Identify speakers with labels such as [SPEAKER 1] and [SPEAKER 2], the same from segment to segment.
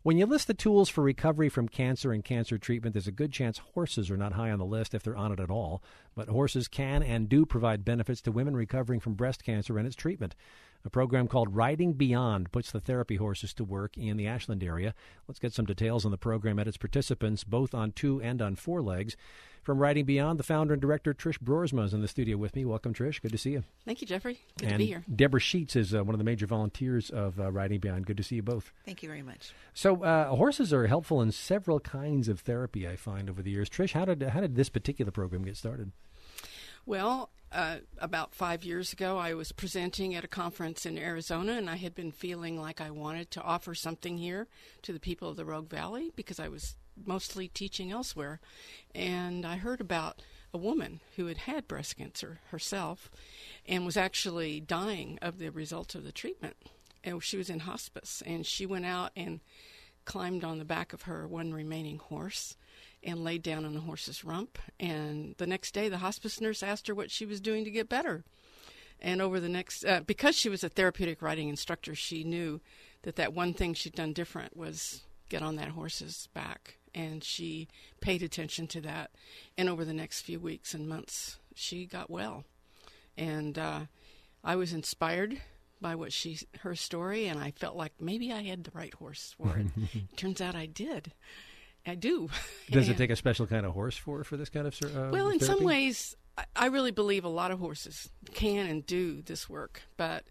[SPEAKER 1] When you list the tools for recovery from cancer and cancer treatment, there's a good chance horses are not high on the list if they're on it at all. But horses can and do provide benefits to women recovering from breast cancer and its treatment. A program called Riding Beyond puts the therapy horses to work in the Ashland area. Let's get some details on the program and its participants, both on 2 and on 4 legs. From Riding Beyond, the founder and director, Trish Broersma, is in the studio with me. Welcome, Trish. Good to see you.
[SPEAKER 2] Thank you, Jeffrey. Good to be here.
[SPEAKER 1] Deborah Sheets is one of the major volunteers of Riding Beyond. Good to see you both.
[SPEAKER 3] Thank you very much.
[SPEAKER 1] So horses are helpful in several kinds of therapy, I find, over the years. Trish, how did this particular program get started?
[SPEAKER 2] Well, about 5 years ago, I was presenting at a conference in Arizona, and I had been feeling like I wanted to offer something here to the people of the Rogue Valley because I was mostly teaching elsewhere. And I heard about a woman who had had breast cancer herself and was actually dying of the result of the treatment. And she was in hospice, and she went out and climbed on the back of her one remaining horse and laid down on the horse's rump. And the next day, the hospice nurse asked her what she was doing to get better. And over the next, because she was a therapeutic riding instructor, she knew that one thing she'd done different was get on that horse's back. And she paid attention to that. And over the next few weeks and months, she got well. And I was inspired by her story, and I felt like maybe I had the right horse for it. Turns out I did. I do.
[SPEAKER 1] Does it take a special kind of horse for this kind of
[SPEAKER 2] well, in
[SPEAKER 1] therapy?
[SPEAKER 2] some ways, I really believe a lot of horses can and do this work, but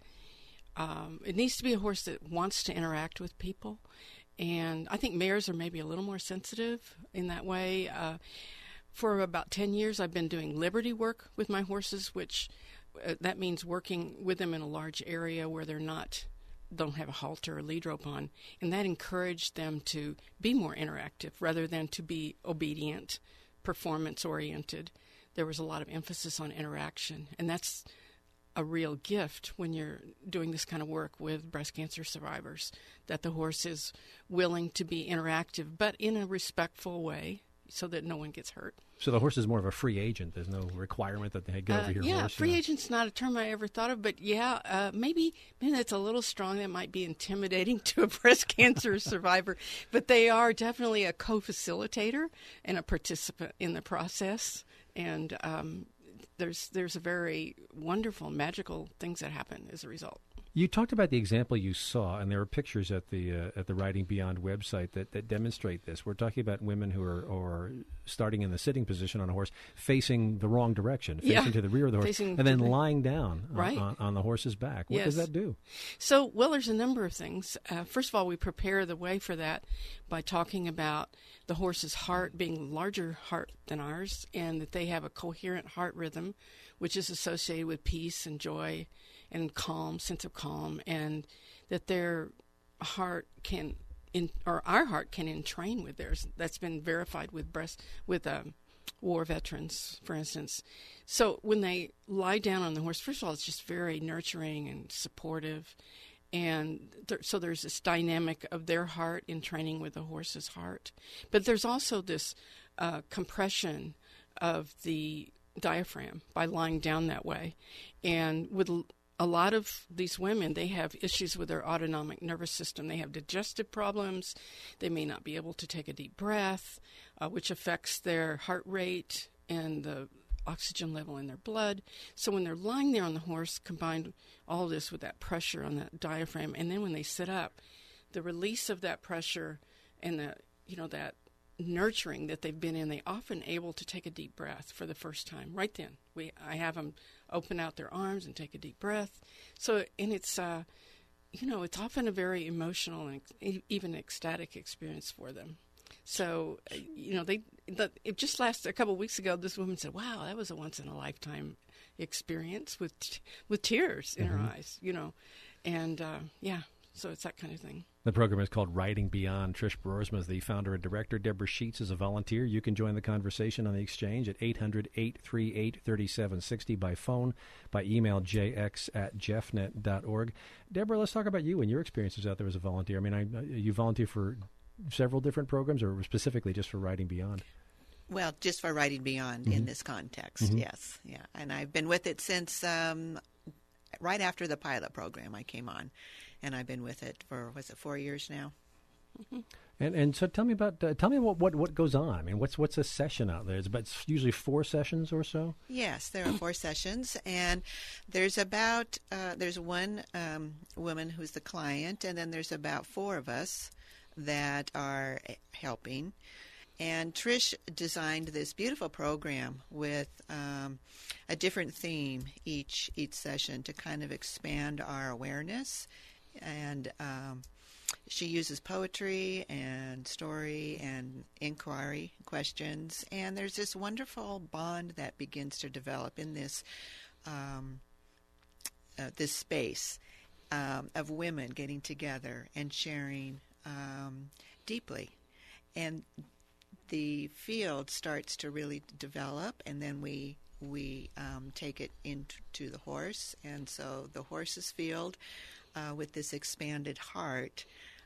[SPEAKER 2] it needs to be a horse that wants to interact with people. And I think mares are maybe a little more sensitive in that way. For about 10 years, I've been doing liberty work with my horses, which that means working with them in a large area where don't have a halter or lead rope on, and that encouraged them to be more interactive rather than to be obedient, performance-oriented. There was a lot of emphasis on interaction, and that's a real gift when you're doing this kind of work with breast cancer survivors, that the horse is willing to be interactive, but in a respectful way so that no one gets hurt.
[SPEAKER 1] So the horse is more of a free agent. There's no requirement that they get over your horse.
[SPEAKER 2] Yeah, free agent's not a term I ever thought of, but maybe that's a little strong. That might be intimidating to a breast cancer survivor, but they are definitely a co-facilitator and a participant in the process. And there's a very wonderful, magical things that happen as a result.
[SPEAKER 1] You talked about the example you saw, and there are pictures at the Riding Beyond website that demonstrate this. We're talking about women who are starting in the sitting position on a horse, facing the wrong direction, facing to the rear of the horse, and then lying down on the horse's back. What does that do?
[SPEAKER 2] So, there's a number of things. First of all, we prepare the way for that by talking about the horse's heart being a larger heart than ours, and that they have a coherent heart rhythm, which is associated with peace and joy and sense of calm, and that their heart our heart can entrain with theirs. That's been verified with war veterans, for instance. So when they lie down on the horse, first of all, it's just very nurturing and supportive, and so there's this dynamic of their heart in training with the horse's heart. But there's also this compression of the diaphragm by lying down that way, and with a lot of these women, they have issues with their autonomic nervous system. They have digestive problems. They may not be able to take a deep breath, which affects their heart rate and the oxygen level in their blood. So when they're lying there on the horse, combined all this with that pressure on that diaphragm, and then when they sit up, the release of that pressure and that nurturing that they've been in, they often able to take a deep breath for the first time. Right then, I have them open out their arms and take a deep breath. So, and it's it's often a very emotional and even ecstatic experience for them. So, it just last a couple of weeks ago, this woman said, "Wow, that was a once in a lifetime experience with tears in her eyes." And so it's that kind of thing.
[SPEAKER 1] The program is called Riding Beyond. Trish Broersma is the founder and director. Deborah Sheets is a volunteer. You can join the conversation on the exchange at 800-838-3760 by phone, by email, jx@jeffnet.org. Deborah, let's talk about you and your experiences out there as a volunteer. I mean, you volunteer for several different programs, or specifically just for Riding Beyond?
[SPEAKER 3] Well, just for Riding Beyond in this context, yes. Yeah, and I've been with it since right after the pilot program I came on. And I've been with it for, 4 years now?
[SPEAKER 1] And so tell me what goes on. I mean, what's a session out there? It's usually 4 sessions or so.
[SPEAKER 3] Yes, there are 4 sessions, and there's one woman who's the client, and then there's about 4 of us that are helping. And Trish designed this beautiful program with a different theme each session to kind of expand our awareness. And she uses poetry and story and inquiry questions. And there's this wonderful bond that begins to develop in this this space of women getting together and sharing deeply. And the field starts to really develop, and then we take it into the horse. And so the horse's field, with this expanded heart,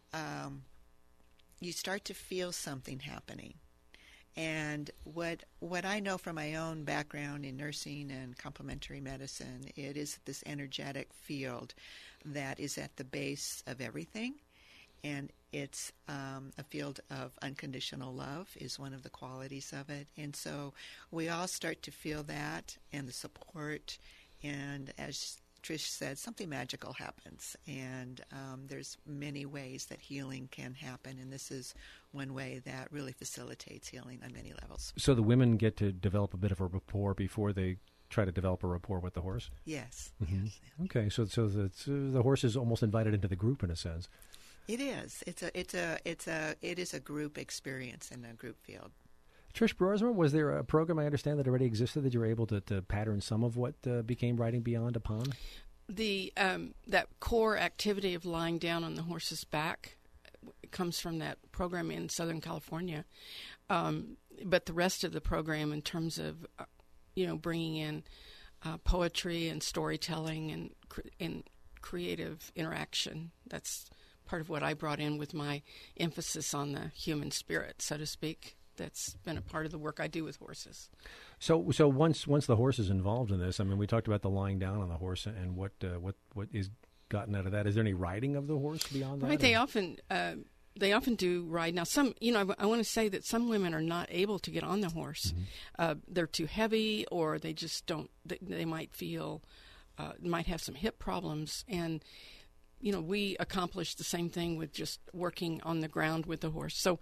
[SPEAKER 3] you start to feel something happening. And what I know from my own background in nursing and complementary medicine, it is this energetic field that is at the base of everything. And it's a field of unconditional love is one of the qualities of it. And so we all start to feel that and the support. And as Trish said, something magical happens. And there's many ways that healing can happen. And this is one way that really facilitates healing on many levels.
[SPEAKER 1] So the women get to develop a bit of a rapport before they try to develop a rapport with the horse?
[SPEAKER 3] Yes.
[SPEAKER 1] Mm-hmm.
[SPEAKER 3] Yes.
[SPEAKER 1] Okay, so the horse is almost invited into the group in a sense.
[SPEAKER 3] It is. It is a group experience in a group field.
[SPEAKER 1] Trish Broersma, was there a program I understand that already existed that you were able to pattern some of what became Riding Beyond upon?
[SPEAKER 2] The that core activity of lying down on the horse's back comes from that program in Southern California, but the rest of the program, in terms of bringing in poetry and storytelling and creative interaction, that's part of what I brought in with my emphasis on the human spirit, so to speak. That's been a part of the work I do with horses.
[SPEAKER 1] So once the horse is involved in this, I mean, we talked about the lying down on the horse and what is gotten out of that. Is there any riding of the horse beyond that?
[SPEAKER 2] Right, they often do ride. Now, some, I want to say that some women are not able to get on the horse. Mm-hmm. They're too heavy, or they just don't. They might feel, might have some hip problems, and we accomplish the same thing with just working on the ground with the horse. So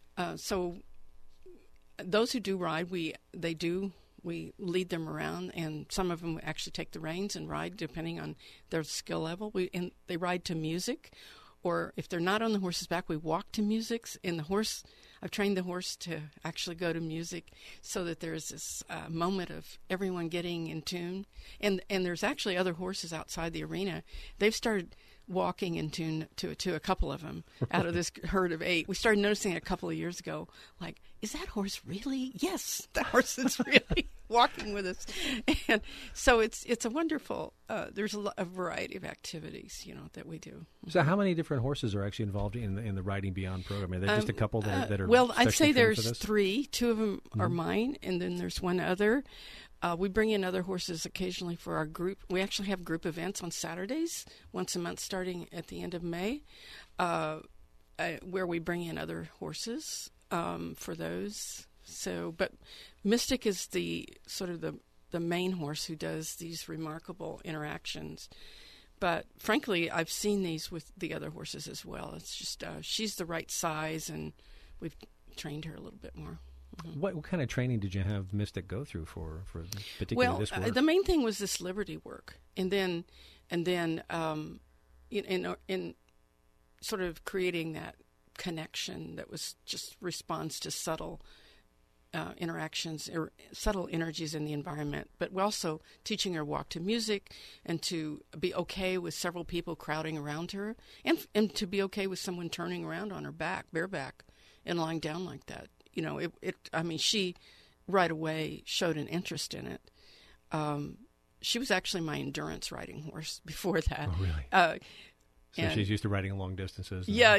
[SPEAKER 2] those who do ride, we lead them around, and some of them actually take the reins and ride depending on their skill level. And they ride to music, or if they're not on the horse's back, we walk to music. And I've trained the horse to actually go to music, so that there's this moment of everyone getting in tune. And there's actually other horses outside the arena. They've started walking in tune to a couple of them out of this herd of 8. We started noticing it a couple of years ago, like, is that horse really? Yes, the horse is really walking with us. And so it's a wonderful, there's a variety of activities, that we do.
[SPEAKER 1] So how many different horses are actually involved in the Riding Beyond program? Are there just a couple that are
[SPEAKER 2] well, I'd say there's
[SPEAKER 1] 3.
[SPEAKER 2] 2 of them are mine, and then there's one other. We bring in other horses occasionally for our group. We actually have group events on Saturdays, once a month starting at the end of May, where we bring in other horses for those. So, but Mystic is the sort of the main horse who does these remarkable interactions. But frankly, I've seen these with the other horses as well. It's just she's the right size, and we've trained her a little bit more. Mm-hmm. What
[SPEAKER 1] kind of training did you have Mystic go through for particularly this work?
[SPEAKER 2] The main thing was this liberty work, and then in sort of creating that connection that was just responds to subtle interactions or subtle energies in the environment. But we're also teaching her walk to music, and to be okay with several people crowding around her, and to be okay with someone turning around on her back, bareback, and lying down like that. She right away showed an interest in it. She was actually my endurance riding horse before that.
[SPEAKER 1] Oh, really? So she's used to riding long distances.
[SPEAKER 2] Yeah.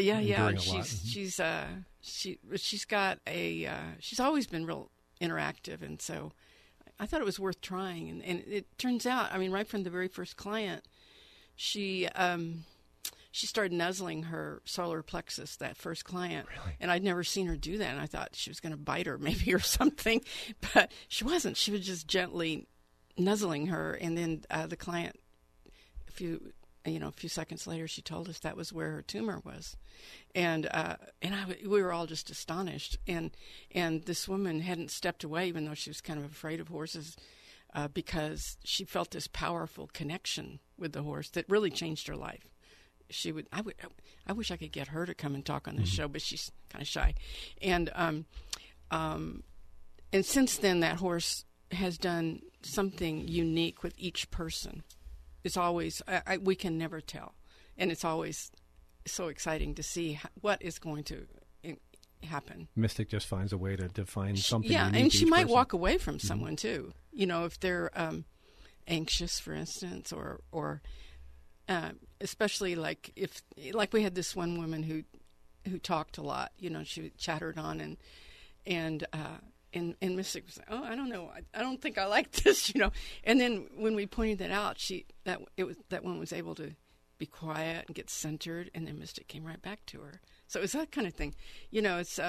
[SPEAKER 2] She's always been real interactive, and so I thought it was worth trying. And it turns out, right from the very first client, she she started nuzzling her solar plexus, that first client.
[SPEAKER 1] Really?
[SPEAKER 2] And I'd never seen her do that. And I thought she was going to bite her maybe or something. But she wasn't. She was just gently nuzzling her. And then the client, a few seconds later, she told us that was where her tumor was. And we were all just astonished. And this woman hadn't stepped away, even though she was kind of afraid of horses, because she felt this powerful connection with the horse that really changed her life. I wish I could get her to come and talk on this show, but she's kind of shy. And since then, that horse has done something unique with each person. It's always we can never tell, and it's always so exciting to see what is going to happen.
[SPEAKER 1] Mystic just finds a way to define something.
[SPEAKER 2] Yeah,
[SPEAKER 1] unique
[SPEAKER 2] and
[SPEAKER 1] to
[SPEAKER 2] she
[SPEAKER 1] each
[SPEAKER 2] might
[SPEAKER 1] person.
[SPEAKER 2] walk away from someone too. If they're anxious, for instance, or especially like we had this one woman who talked a lot. She chattered on and Mystic was like, "Oh, I don't know. I don't think I like this," And then when we pointed that out, that one was able to be quiet and get centered, and then Mystic came right back to her. So it was that kind of thing. It's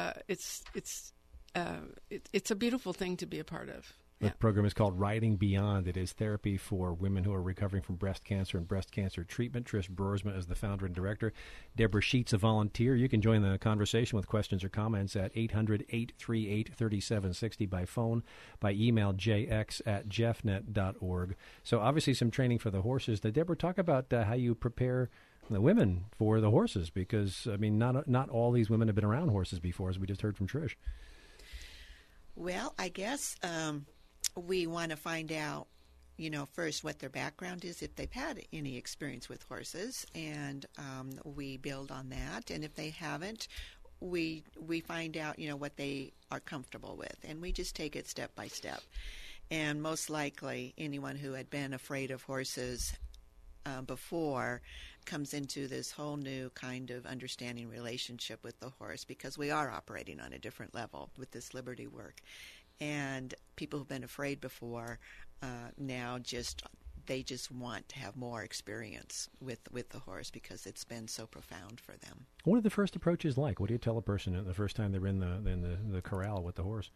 [SPEAKER 2] a beautiful thing to be a part of.
[SPEAKER 1] The program is called Riding Beyond. It is therapy for women who are recovering from breast cancer and breast cancer treatment. Trish Broersma is the founder and director. Deborah Sheets, a volunteer. You can join the conversation with questions or comments at 800-838-3760 by phone, by email, jx@jeffnet.org. So obviously some training for the horses. Deborah, talk about how you prepare the women for the horses, because, not all these women have been around horses before, as we just heard from Trish.
[SPEAKER 3] Well, I guess we want to find out, first what their background is, if they've had any experience with horses, and we build on that. And if they haven't, we find out, what they are comfortable with, and we just take it step by step. And most likely, anyone who had been afraid of horses before comes into this whole new kind of understanding relationship with the horse, because we are operating on a different level with this Liberty work. And people who've been afraid before now they just want to have more experience with the horse, because it's been so profound for them.
[SPEAKER 1] What are the first approaches like? What do you tell a person the first time they're in the corral with the horse?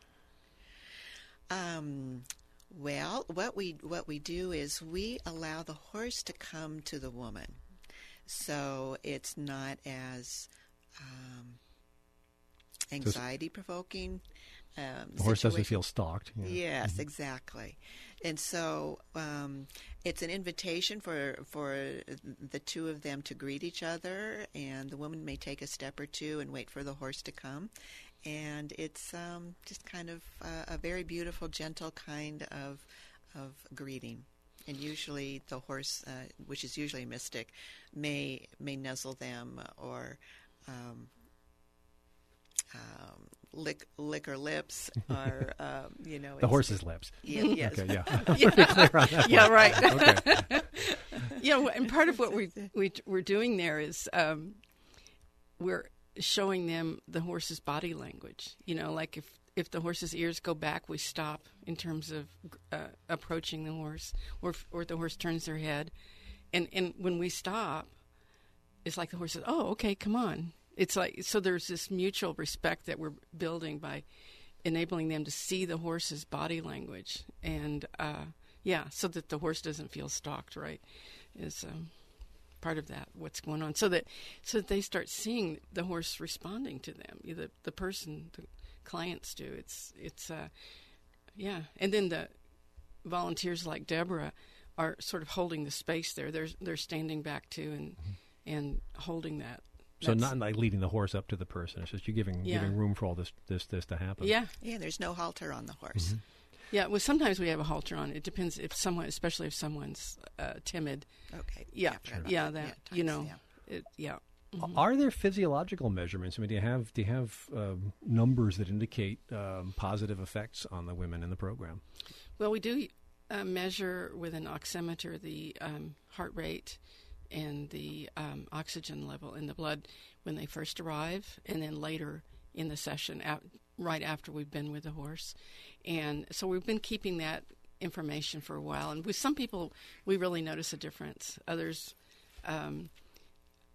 [SPEAKER 3] Well, what we do is we allow the horse to come to the woman, so it's not as anxiety-provoking.
[SPEAKER 1] The horse doesn't feel stalked. Yeah.
[SPEAKER 3] Yes, exactly. And so it's an invitation for the two of them to greet each other, and the woman may take a step or two and wait for the horse to come. And it's just kind of a very beautiful, gentle kind of greeting. And usually the horse, which is usually Mystic, may nuzzle them or lick her lips, or
[SPEAKER 1] the horse's lips.
[SPEAKER 3] Yeah, yes.
[SPEAKER 1] Okay, yeah.
[SPEAKER 2] Yeah, right.
[SPEAKER 1] Okay.
[SPEAKER 2] And part of what we're doing there is we're showing them the horse's body language. Like if the horse's ears go back, we stop in terms of approaching the horse, or if the horse turns their head, and when we stop, it's like the horse says, "Oh, okay, come on." It's like, so there's this mutual respect that we're building by enabling them to see the horse's body language, and so that the horse doesn't feel stalked, right? Is part of that, what's going on, so that they start seeing the horse responding to them. The person, the clients do. It's and then the volunteers like Deborah are sort of holding the space there. They're standing back too and holding that.
[SPEAKER 1] So not like leading the horse up to the person. It's just you giving room for all this to happen.
[SPEAKER 2] Yeah.
[SPEAKER 3] Yeah, there's no halter on the horse.
[SPEAKER 1] Mm-hmm.
[SPEAKER 2] Yeah, well, sometimes we have a halter on. It depends especially if someone's timid.
[SPEAKER 3] Okay.
[SPEAKER 2] Yeah,
[SPEAKER 3] sure.
[SPEAKER 2] Mm-hmm.
[SPEAKER 1] Are there physiological measurements? Do you have numbers that indicate positive effects on the women in the program?
[SPEAKER 2] Well, we do measure with an oximeter the heart rate and the oxygen level in the blood when they first arrive, and then later in the session, right after we've been with the horse. And so we've been keeping that information for a while. And with some people, we really notice a difference. Others,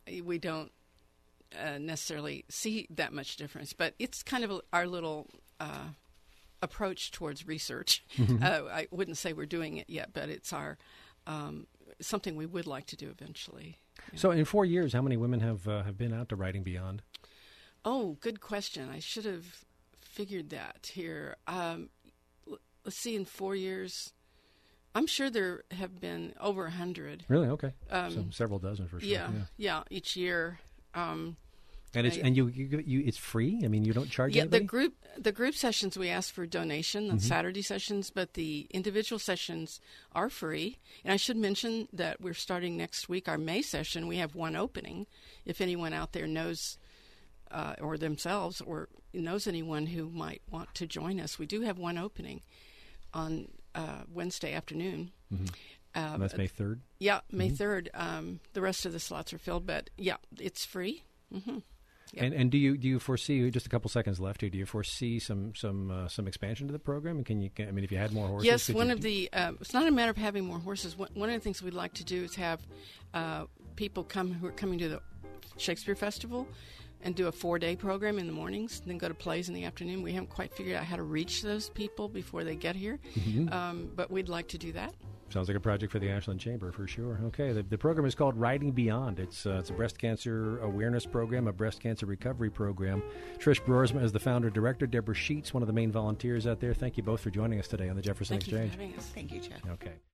[SPEAKER 2] we don't necessarily see that much difference. But it's kind of our little approach towards research. I wouldn't say we're doing it yet, but it's our something we would like to do eventually. Yeah.
[SPEAKER 1] So in 4 years, how many women have been out to Writing Beyond?
[SPEAKER 2] Oh, good question. I should have figured that here. Let's see, in 4 years, I'm sure there have been over 100.
[SPEAKER 1] Really? Okay. So several dozen for sure.
[SPEAKER 2] Yeah, each year.
[SPEAKER 1] And it's free. I mean, you don't charge anybody?
[SPEAKER 2] the group sessions we ask for donation, the Saturday sessions, but the individual sessions are free. And I should mention that we're starting next week our May session. We have one opening. If anyone out there knows, or themselves, or knows anyone who might want to join us, we do have one opening on Wednesday afternoon.
[SPEAKER 1] And that's May 3rd?
[SPEAKER 2] Yeah, May 3rd. The rest of the slots are filled, but yeah, it's free. Yep.
[SPEAKER 1] And do you foresee, just a couple seconds left here, do you foresee some expansion to the program? And if you had more horses?
[SPEAKER 2] Yes, it's not a matter of having more horses. One of the things we'd like to do is have people who are coming to the Shakespeare Festival and do a 4-day program in the mornings, and then go to plays in the afternoon. We haven't quite figured out how to reach those people before they get here, but we'd like to do that.
[SPEAKER 1] Sounds like a project for the Ashland Chamber for sure. Okay, the program is called Writing Beyond. It's a breast cancer awareness program, a breast cancer recovery program. Trish Broersma is the founder director. Deborah Sheets, one of the main volunteers out there. Thank you both for joining us today on the Jefferson Exchange.
[SPEAKER 2] Thank you for having us.
[SPEAKER 3] Thank you, Jeff.
[SPEAKER 1] Okay.